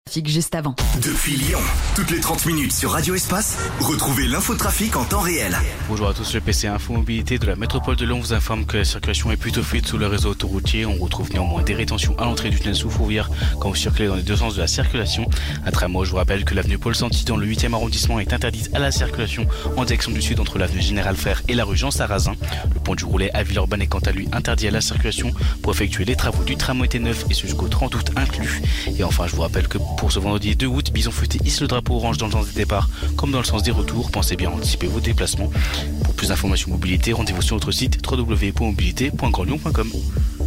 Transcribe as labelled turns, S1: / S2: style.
S1: Juste avant.
S2: Depuis Lyon, toutes les 30 minutes sur Radio Espace, retrouvez l'infotrafic en temps réel.
S3: Bonjour à tous, le PC Info Mobilité de la métropole de Lyon vous informe que la circulation est plutôt fluide sur le réseau autoroutier. On retrouve néanmoins des rétentions à l'entrée du tunnel sous Fourvière quand vous circulez dans les deux sens de la circulation. À Tramont, je vous rappelle que l'avenue Paul Santi dans le 8e arrondissement est interdite à la circulation en direction du sud entre l'avenue Général Frère et la rue Jean Sarrazin. Le pont du Roulet à Villeurbanne est quant à lui interdit à la circulation pour effectuer les travaux du tramway T9 et ce jusqu'au 30 août inclus. Et enfin, je vous rappelle que pour ce vendredi 2 août, Bison Futé hisse le drapeau orange dans le sens des départs comme dans le sens des retours. Pensez bien à anticiper vos déplacements. Pour plus d'informations mobilité, rendez-vous sur notre site www.mobilité.grandlyon.com.